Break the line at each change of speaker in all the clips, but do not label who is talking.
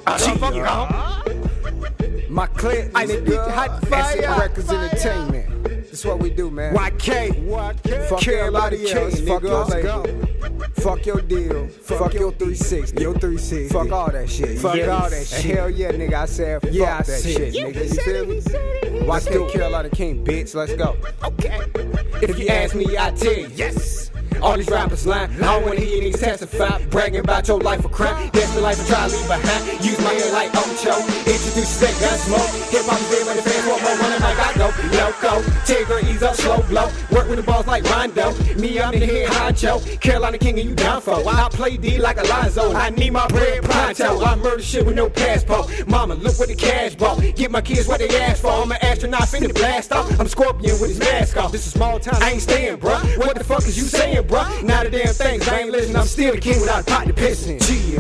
My clip, I need hot fire. Records Entertainment. That's what we do, man. YK. Fuck everybody else. Fuck your label. Fuck your deal. Fuck your 360. Fuck all that shit. Fuck all that shit. Hell yeah, nigga. I said fuck that shit, nigga. You feel me? YK Carolina King, bitch. Let's go.
Okay. If you ask me, I tell you yes. All these rappers lying, I don't wanna hear niggas testify, bragging about your life of crime. That's the life I try to leave behind. Use my hair like Ocho, introduce that gun smoke. Hip hop is there when the fans want more running like I go. Loco, Tigger, ease up, slow blow. Work with the balls like Rondo. Me, I'm in here, honcho. Carolina King and you down for. I play D like Alonzo. I need my bread pronto. I murder shit with no passport. Mama, look what the cash bought. Get my kids what they asked for. I'm an astronaut, finna blast off. I'm Scorpion with his mask off. This is small time, I ain't staying, bruh. What the fuck is you saying, bruh? Not a damn thing, I ain't listening. I'm still the king without a pot to piss in.
You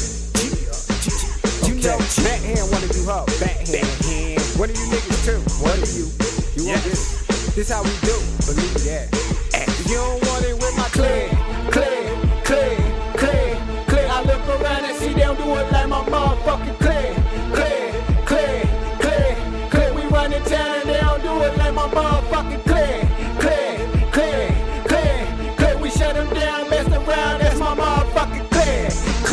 know, backhand one of you hoe. Backhand. One of you niggas too. One of you. You want this? This how we do. Believe that. You don't want it with my click. I look around and see them do it like my motherfucking click. We run in town and they don't do it like my motherfucking click. We shut them down, mess around, that's my motherfucking click.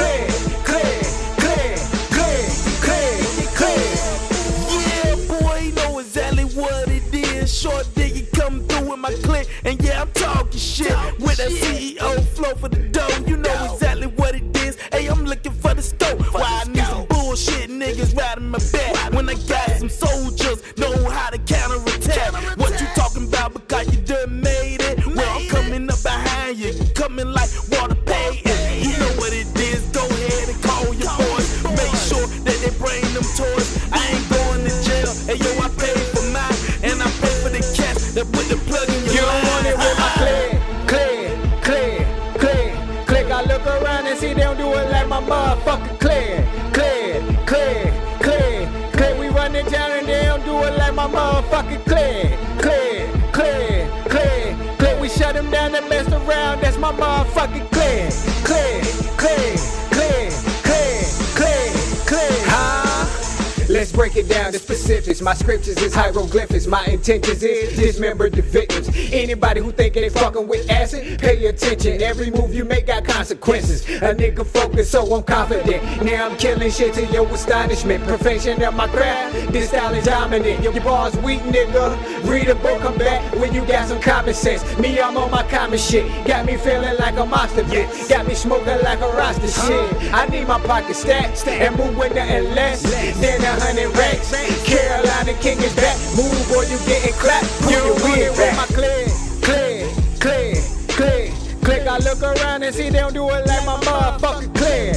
Yeah, boy, you know exactly what it is. Short diggy come through with my click, and yeah, I'm talking shit with a CEO flow for the dough. You know exactly what it is. Hey, I'm looking for the stove. Why I need some bullshit niggas riding my back when I got some soldiers know how to counterattack. What you talking about? Because you done made it. Well, I'm coming up behind you, coming like water paying. You know what it is. Go ahead and call your boys. Make sure that they bring them toys. I ain't going to jail. Hey yo, I pay for mine, and I pay for the cash that put the plug in your
You don't want it with my click. I look around and see them do it like my motherfucking click. We run in town and they don't do it like my motherfucking click. We shut them down and mess around, that's my motherfucking click. Let's break it down to specifics. My scriptures is hieroglyphics. My intentions is dismember the victims. Anybody who think they fucking with acid, pay attention. Every move you make got consequences. A nigga focused, so I'm confident. Now I'm killing shit to your astonishment. Perfection of my craft, this style is dominant. Your bars weak, nigga. Read a book, come back when you got some common sense. Me, I'm on my common shit. Got me feeling like a monster, bitch. Got me smoking like a roster shit. I need my pocket stacked and move with nothing less than 100 racks. Carolina King is back. Move or you getting clapped. You want it with my click. I look around and see them do it like my motherfucking click.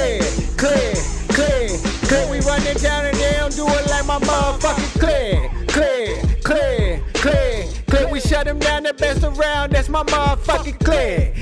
We run in town and they don't do it like my motherfucking click. We shut them down, the best around, that's my motherfucking click.